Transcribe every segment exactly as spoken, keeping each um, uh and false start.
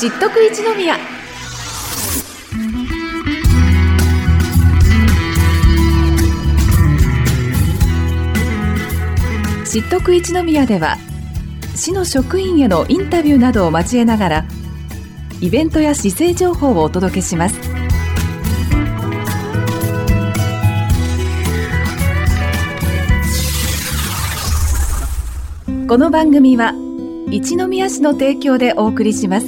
知っとく一宮。知っとく一宮では、市の職員へのインタビューなどを交えながらイベントや市政情報をお届けします。この番組は一宮市の提供でお送りします。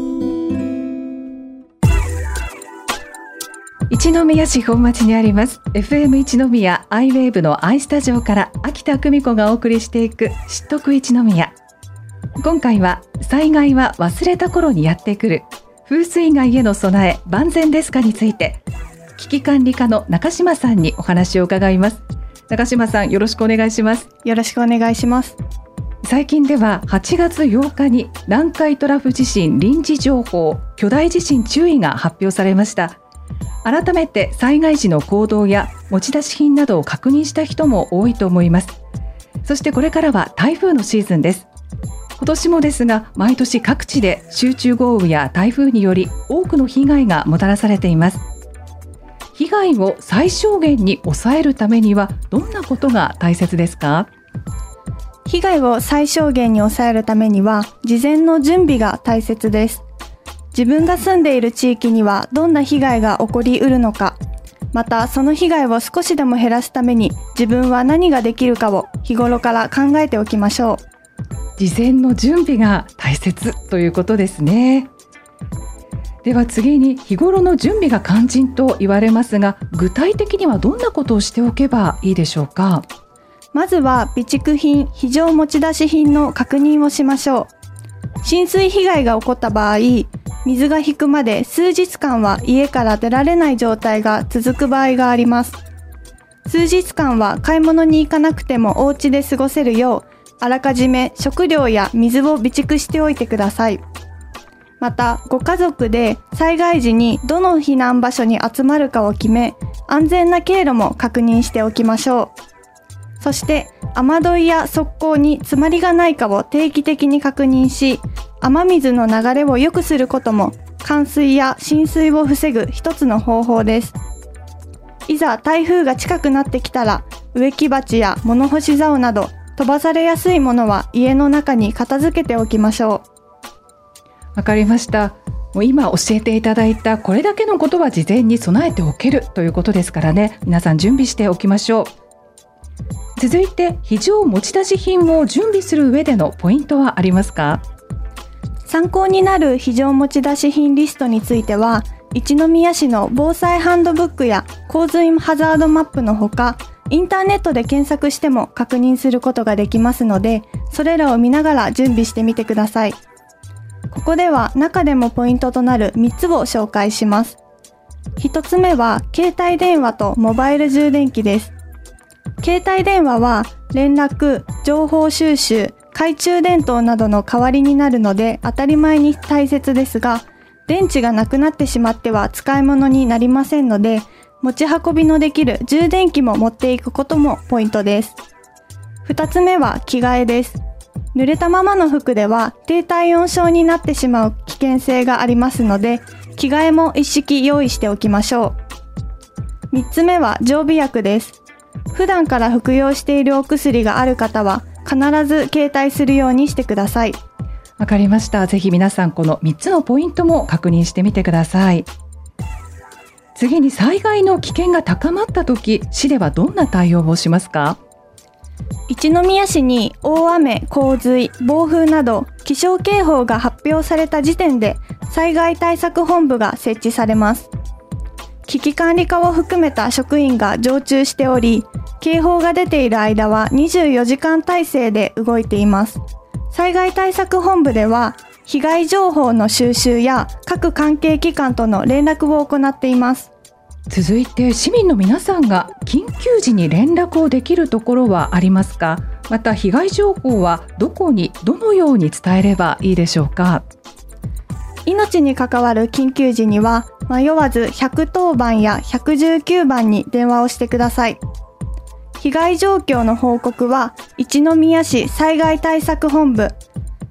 一宮市本町にあります エフエム 一宮アイウェーブの アイスタジオから秋田久美子がお送りしていく知っとく一宮。今回は災害は忘れた頃にやってくる、風水害への備え万全ですかについて、危機管理課の中島さんにお話を伺います。中島さん、よろしくお願いします。 よろしくお願いします。 最近でははちがつようかに南海トラフ地震臨時情報、巨大地震注意が発表されました。改めて災害時の行動や持ち出し品などを確認した人も多いと思います。そしてこれからは台風のシーズンです。今年もですが、毎年各地で集中豪雨や台風により多くの被害がもたらされています。被害を最小限に抑えるためにはどんなことが大切ですか？ 被害を最小限に抑えるためには事前の準備が大切です。自分が住んでいる地域にはどんな被害が起こりうるのか、またその被害を少しでも減らすために自分は何ができるかを日頃から考えておきましょう。 事前の準備が大切ということですね。では次に、日頃の準備が肝心と言われますが、具体的にはどんなことをしておけばいいでしょうか？ まずは備蓄品、非常持ち出し品の確認をしましょう。浸水被害が起こった場合、水が引くまで数日間は家から出られない状態が続く場合があります。数日間は買い物に行かなくてもお家で過ごせるよう、あらかじめ食料や水を備蓄しておいてください。また、ご家族で災害時にどの避難場所に集まるかを決め、安全な経路も確認しておきましょう。そして、雨どいや側溝に詰まりがないかを定期的に確認し、雨水の流れを良くすることも冠水や浸水を防ぐ一つの方法です。いざ台風が近くなってきたら、植木鉢や物干し竿など飛ばされやすいものは家の中に片付けておきましょう。わかりました。もう今教えていただいたこれだけのことは事前に備えておけるということですからね、皆さん準備しておきましょう。続いて、非常持ち出し品を準備する上でのポイントはありますか？ 参考になる非常持ち出し品リストについては、一宮市の防災ハンドブックや洪水ハザードマップのほか、インターネットで検索しても確認することができますので、それらを見ながら準備してみてください。ここでは中でもポイントとなるみっつを紹介します。ひとつめは携帯電話とモバイル充電器です。携帯電話は連絡、情報収集、懐中電灯などの代わりになるので当たり前に大切ですが、電池がなくなってしまっては使い物になりませんので、持ち運びのできる充電器も持っていくこともポイントです。二つ目は着替えです。濡れたままの服では低体温症になってしまう危険性がありますので、着替えも一式用意しておきましょう。三つ目は常備薬です。普段から服用しているお薬がある方は必ず携帯するようにしてください。 わかりました。ぜひ皆さんこのみっつのポイントも確認してみてください。次に、災害の危険が高まったとき、市ではどんな対応をしますか？ 一宮市に大雨、洪水、暴風など気象警報が発表された時点で災害対策本部が設置されます。危機管理課を含めた職員が常駐しており、警報が出ている間はにじゅうよじかん体制で動いています。災害対策本部では、被害情報の収集や各関係機関との連絡を行っています。 続いて、市民の皆さんが緊急時に連絡をできるところはありますか？また、被害情報はどこにどのように伝えればいいでしょうか？ 命に関わる緊急時には、迷わずひゃくとおばんやひゃくじゅうきゅうばんに電話をしてください。被害状況の報告は、一宮市災害対策本部、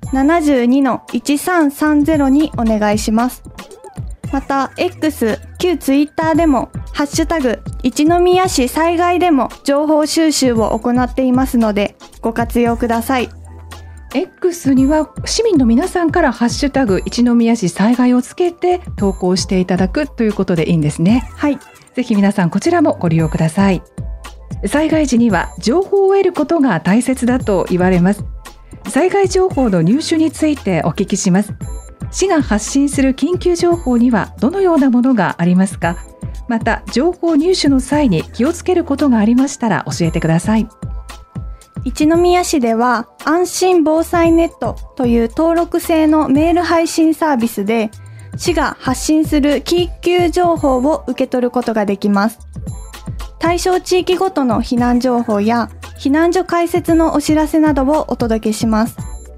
ななにのいちさんさんゼロにお願いします。また X、旧 Twitter でもハッシュタグ一宮市災害でも情報収集を行っていますのでご活用ください。 X には市民の皆さんからハッシュタグ一宮市災害をつけて投稿していただくということでいいんですね。 はい。 ぜひ皆さんこちらもご利用ください。災害時には情報を得ることが大切だと言われます。災害情報の入手についてお聞きします。市が発信する緊急情報にはどのようなものがありますか？また情報入手の際に気をつけることがありましたら教えてください。 一宮市では安心防災ネットという登録制のメール配信サービスで市が発信する緊急情報を受け取ることができます。対象地域ごとの避難情報や避難所開設のお知らせなどをお届けします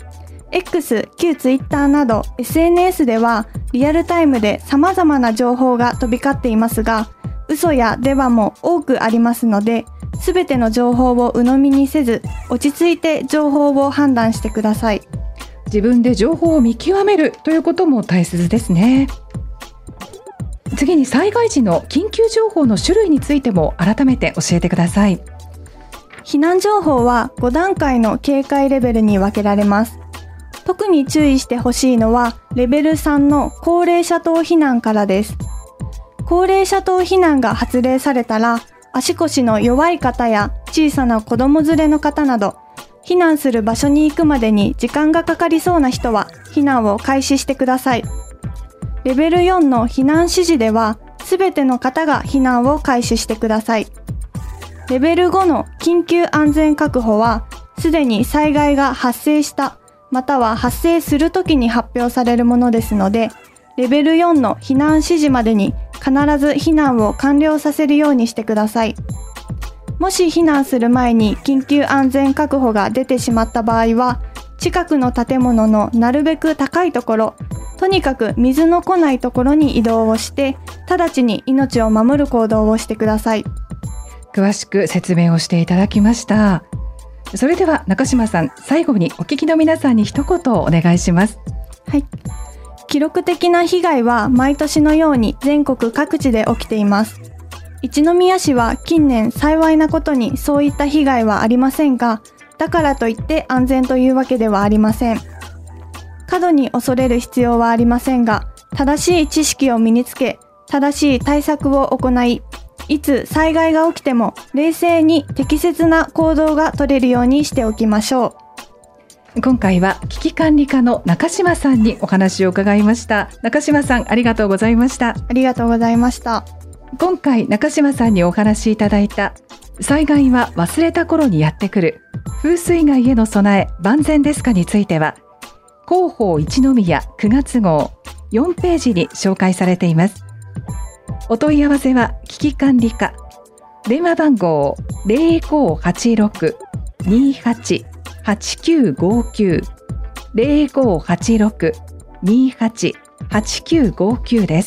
。X、旧 Twitter など エスエヌエス ではリアルタイムで様々な情報が飛び交っていますが、嘘やデマも多くありますので、すべての情報を鵜呑みにせず、落ち着いて情報を判断してください。 自分で情報を見極めるということも大切ですね。次に災害時の緊急情報の種類についても改めて教えてください。 避難情報はご段階の警戒レベルに分けられます。特に注意してほしいのはレベルさんの高齢者等避難からです。高齢者等避難が発令されたら、足腰の弱い方や小さな子供連れの方など、避難する場所に行くまでに時間がかかりそうな人は避難を開始してください。レベルよんの避難指示では、すべての方が避難を開始してください。レベルごの緊急安全確保は、すでに災害が発生した、または発生するときに発表されるものですので、レベルよんの避難指示までに必ず避難を完了させるようにしてください。もし避難する前に緊急安全確保が出てしまった場合は、近くの建物のなるべく高いところ、とにかく水の来ないところに移動をして、直ちに命を守る行動をしてください。 詳しく説明をしていただきました。それでは中島さん、最後にお聞きの皆さんに一言お願いします。 はい。記録的な被害は毎年のように全国各地で起きています。一宮市は近年幸いなことにそういった被害はありませんが、だからといって安全というわけではありません。過度に恐れる必要はありませんが、正しい知識を身につけ、正しい対策を行い、いつ災害が起きても冷静に適切な行動が取れるようにしておきましょう。今回は危機管理課の中島さんにお話を伺いました。中島さん、ありがとうございました。 ありがとうございました。 今回中島さんにお話しいただいた災害は忘れた頃にやってくる、風水害への備え万全ですかについては、広報一宮くがつ号よんページに紹介されています。お問い合わせは危機管理課、電話番号 ゼロごーはちろく にーはち はちきゅうごきゅう ゼロごーはちろく にーはち はちきゅうごきゅう です。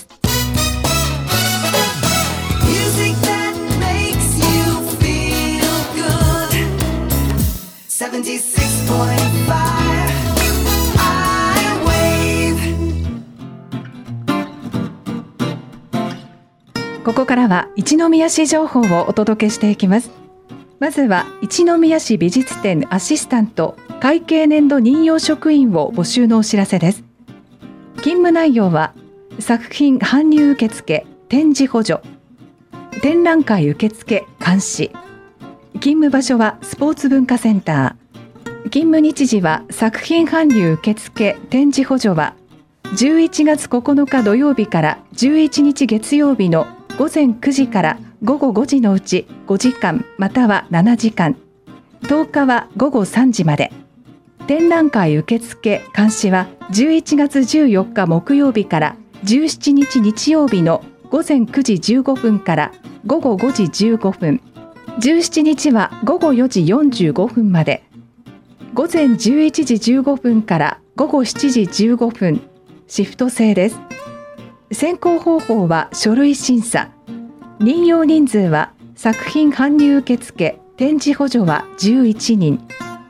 ここからは一宮市情報をお届けしていきます。まずは一宮市美術展アシスタント会計年度任用職員を募集のお知らせです。勤務内容は作品搬入受付、展示補助、展覧会受付監視。勤務場所はスポーツ文化センター。勤務日時は作品搬入受付、展示補助はじゅういちがつここのか土曜日からじゅういちにち月曜日のごぜんくじからごごごじのうちごじかんまたはななじかん、とおかはごごさんじまで。展覧会受付監視はじゅういちがつじゅうよっか木曜日からじゅうしちにち日曜日のごぜんくじじゅうごふんからごごごじじゅうごふん、じゅうしちにちはごごよじよんじゅうごふんまで、ごぜんじゅういちじじゅうごふんからごごしちじじゅうごふん、シフト制です。選考方法は書類審査。任用人数は作品搬入受付、展示補助はじゅういちにん。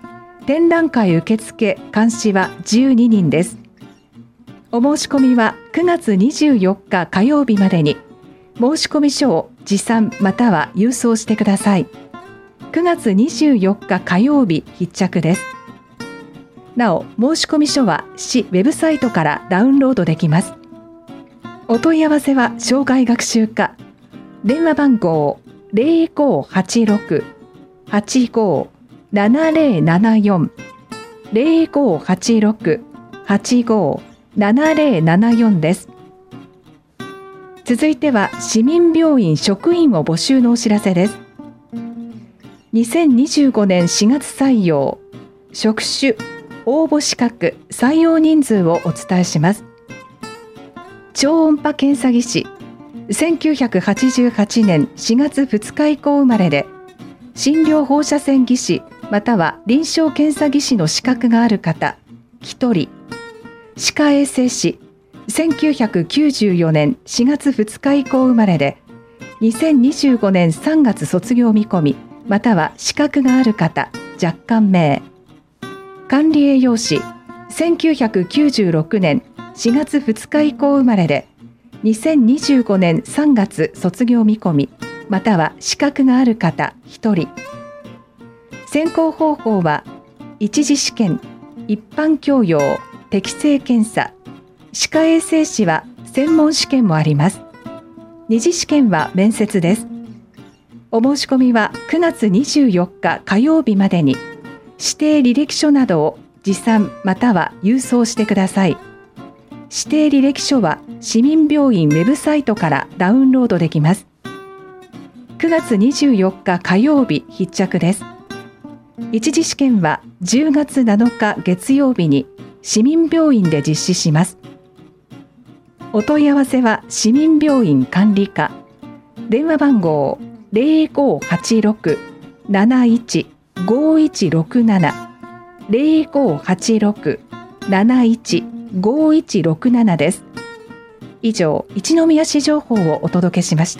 展覧会受付監視はじゅうににんです。お申し込みはくがつにじゅうよっか火曜日までに申し込み書を持参または郵送してください。くがつにじゅうよっか火曜日必着です。なお、申し込み書は市ウェブサイトからダウンロードできます。お問い合わせは障害学習課、電話番号 ゼロごはちろく はちご ななゼロななよん ゼロごはちろく はちご ななゼロななよん です。続いては市民病院職員を募集のお知らせです。にせんにじゅうごねんしがつ採用、職種、応募資格、採用人数をお伝えします。超音波検査技師、せんきゅうひゃくはちじゅうはちねんしがつふつか以降生まれで、診療放射線技師または臨床検査技師の資格がある方ひとり。歯科衛生士、せんきゅうひゃくきゅうじゅうよねんしがつふつか以降生まれで、にせんにじゅうごねんさんがつ卒業見込みまたは資格がある方若干名。管理栄養士、せんきゅうひゃくきゅうじゅうろくねんしがつふつか以降生まれで、にせんにじゅうごねんさんがつ卒業見込みまたは資格がある方ひとり。選考方法は一次試験、一般教養、適正検査、歯科衛生士は専門試験もあります。二次試験は面接です。お申し込みはくがつにじゅうよっか火曜日までに指定履歴書などを持参または郵送してください。指定履歴書は市民病院ウェブサイトからダウンロードできます。くがつにじゅうよっか火曜日必着です。一次試験はじゅうがつなのか月曜日に市民病院で実施します。お問い合わせは市民病院管理課、電話番号 ゼロごはちろく なないち ごいちろくなな ゼロごはちろく なないち ごいちろくなな です。以上、一宮市情報をお届けしました。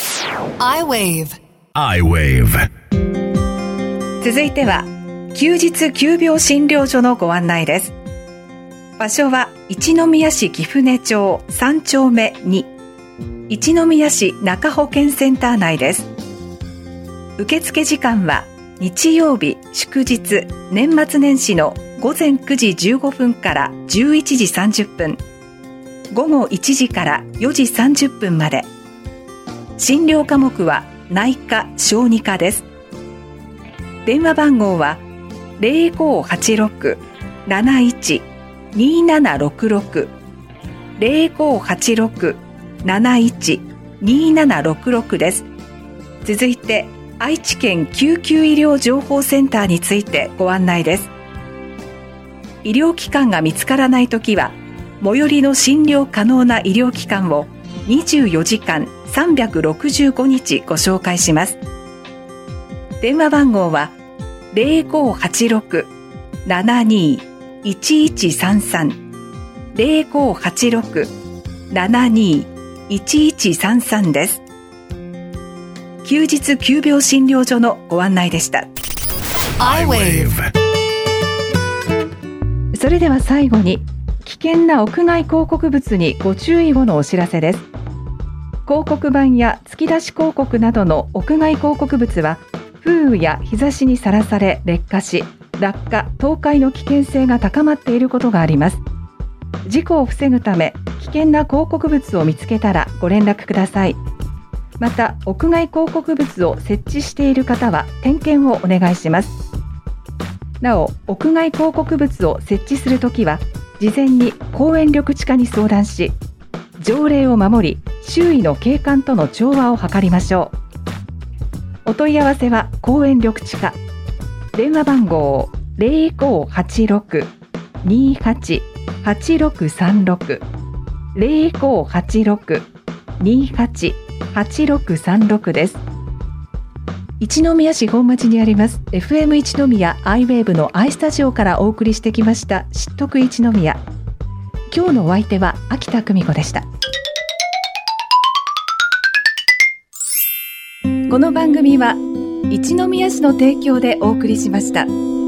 iWave iWave 続いては休日急病診療所のご案内です。場所は一宮市貴船町さんちょうめに、一宮市中保健センター内です。受付時間は日曜日、祝日、年末年始のごぜんくじじゅうごふんからじゅういちじさんじゅっぷん、ごごいちじからよじさんじゅっぷんまで。診療科目は内科・小児科です。電話番号はゼロごはちろく なないち にななろくろく ゼロごはちろく なないち にななろくろく です。続いて愛知県救急医療情報センターについてご案内です。医療機関が見つからないときは最寄りの診療可能な医療機関をにじゅうよじかんさんびゃくろくじゅうごにちご紹介します。電話番号はゼロごはちろく ななにいちいちさんさん ゼロごはちろく ななにいちいちさんさん です。休日急病診療所のご案内でした。 iWave それでは最後に危険な屋外広告物にご注意をのお知らせです。広告板や突き出し広告などの屋外広告物は風雨や日差しにさらされ劣化し、落下・倒壊の危険性が高まっていることがあります。事故を防ぐため危険な広告物を見つけたらご連絡ください。また屋外広告物を設置している方は点検をお願いします。なお屋外広告物を設置するときは事前に公園緑地課に相談し、条例を守り周囲の景観との調和を図りましょう。お問い合わせは公園緑地課、電話番号ゼロごはちろく にはち はちろくさんろく ゼロごはちろく にはち はちろくさんろく です。一宮市本町にあります エフエム 一宮 iWave の i スタジオからお送りしてきました知っとく一宮。今日のお相手は秋田久美子でした。この番組は一宮市の提供でお送りしました。